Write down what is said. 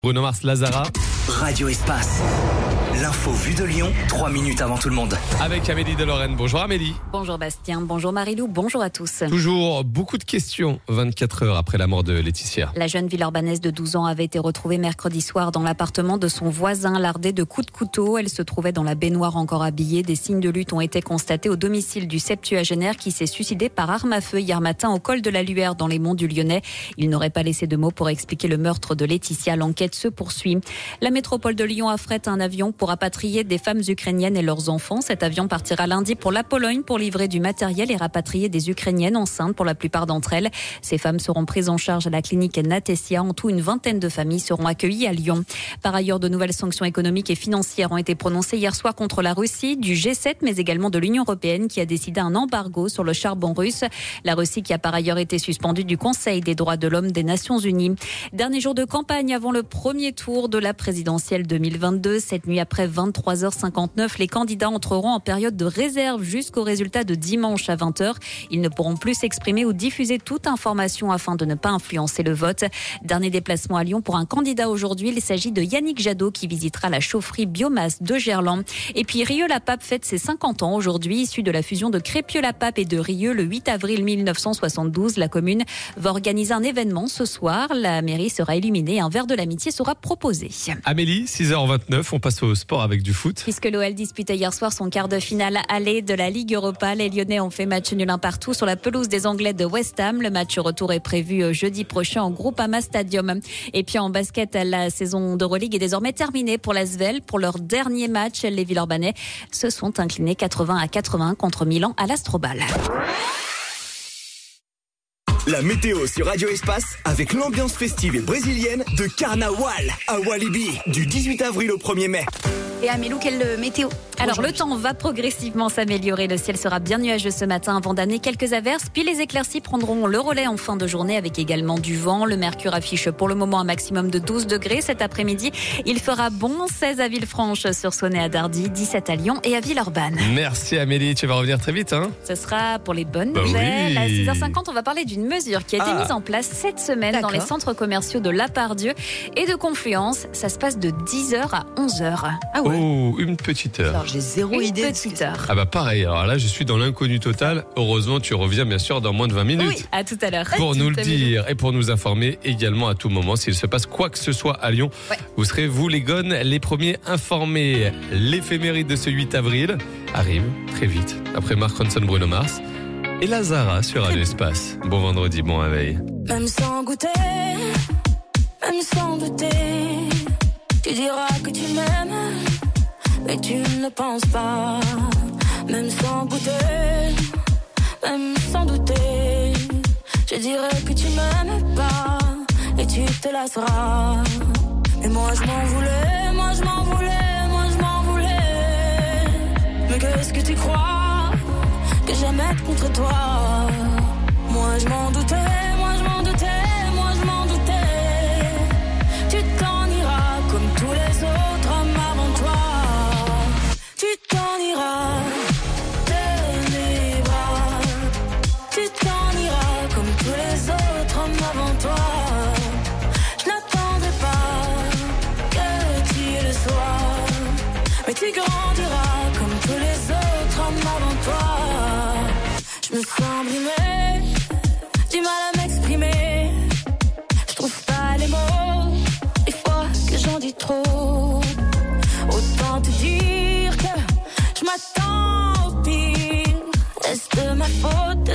Bruno Mars, Lazara. Radio Espace. L'info vue de Lyon, 3 minutes avant tout le monde. Avec Amélie de Lorraine. Bonjour Amélie. Bonjour Bastien, bonjour Marilou, bonjour à tous. Toujours beaucoup de questions 24 heures après la mort de Laetitia. La jeune Villeurbannaise de 12 ans avait été retrouvée mercredi soir dans l'appartement de son voisin, lardée de coups de couteau. Elle se trouvait dans la baignoire encore habillée. Des signes de lutte ont été constatés au domicile du septuagénaire qui s'est suicidé par arme à feu hier matin au col de la Luère dans les monts du Lyonnais. Il n'aurait pas laissé de mots pour expliquer le meurtre de Laetitia. L'enquête se poursuit. La métropole de Lyon affrète un avion pour rapatrier des femmes ukrainiennes et leurs enfants. Cet avion partira lundi pour la Pologne pour livrer du matériel et rapatrier des Ukrainiennes enceintes pour la plupart d'entre elles. Ces femmes seront prises en charge à la clinique Natessia. En tout, une vingtaine de familles seront accueillies à Lyon. Par ailleurs, de nouvelles sanctions économiques et financières ont été prononcées hier soir contre la Russie, du G7, mais également de l'Union européenne qui a décidé un embargo sur le charbon russe. La Russie qui a par ailleurs été suspendue du Conseil des droits de l'homme des Nations Unies. Dernier jour de campagne avant le premier tour de la présidentielle 2022. Cette nuit après 23h59, les candidats entreront en période de réserve jusqu'au résultat de dimanche à 20h. Ils ne pourront plus s'exprimer ou diffuser toute information afin de ne pas influencer le vote. Dernier déplacement à Lyon pour un candidat aujourd'hui. Il s'agit de Yannick Jadot qui visitera la chaufferie biomasse de Gerland. Et puis Rieux-la-Pape fête ses 50 ans aujourd'hui, issu de la fusion de Crépieux-la-Pape et de Rieux le 8 avril 1972. La commune va organiser un événement ce soir. La mairie sera illuminée et un verre de l'amitié sera proposé. Amélie, 6h29, on passe au sport avec du foot. Puisque l'OL disputait hier soir son quart de finale aller de la Ligue Europa, les Lyonnais ont fait match nul 1 partout sur la pelouse des Anglais de West Ham. Le match retour est prévu jeudi prochain au Groupama Stadium. Et puis en basket, la saison d'Euroleague est désormais terminée pour l'Asvel. Pour leur dernier match, les Villeurbanais se sont inclinés 80-81 contre Milan à l'Astrobal. La météo sur Radio Espace avec l'ambiance festive et brésilienne de Carnaval à Walibi du 18 avril au 1er mai. Et Amélou, quelle météo? Alors le temps va progressivement s'améliorer. Le ciel sera bien nuageux ce matin avant d'amener quelques averses. Puis les éclaircies prendront le relais en fin de journée avec également du vent. Le mercure affiche pour le moment un maximum de 12 degrés. Cet après-midi, il fera bon 16 à Villefranche-sur-Saône et à Dardy, 17 à Lyon et à Villeurbanne. Merci Amélie, tu vas revenir très vite. Ce sera pour les bonnes nouvelles. Oui. À 6h50, on va parler d'une mesure qui a été mise en place cette semaine dans les centres commerciaux de Lapardieu et de Confluence. Ça se passe de 10h à 11h. Ah ouais. Oh, une petite heure. Alors, j'ai zéro idée. Une petite heure. Ah bah pareil, alors là je suis dans l'inconnu total. Heureusement tu reviens bien sûr dans moins de 20 minutes. Oui, à tout à l'heure. Pour nous le dire et pour nous informer également à tout moment s'il se passe quoi que ce soit à Lyon. Ouais. Vous serez, vous les gones, les premiers informés. L'éphéméride de ce 8 avril arrive très vite après Mark Ronson, Bruno Mars et Lazara sur Radio Espace. Bon vendredi, bon réveil. Même sans goûter, même sans douter, tu diras que tu m'aimes, mais tu ne penses pas. Même sans goûter, même sans douter, je dirais que tu m'aimes pas et tu te lasseras. Mais moi je m'en voulais, moi je m'en voulais, moi je m'en voulais. Mais qu'est-ce que tu crois que j'aime être contre toi? Moi je m'en doutais, moi je m'en doutais, moi je m'en doutais. Tu t'en iras comme tous les autres hommes avant toi. Tu t'en iras de mes bras. Tu t'en iras comme tous les autres hommes avant toi. Je n'attendrai pas que tu le sois, mais tu grandiras comme tous les autres hommes avant toi. Je me sens brimée, du mal à m'exprimer. Je trouve pas les mots, des fois que j'en dis trop. Autant te dire que je m'attends au pire. Est-ce de ma faute?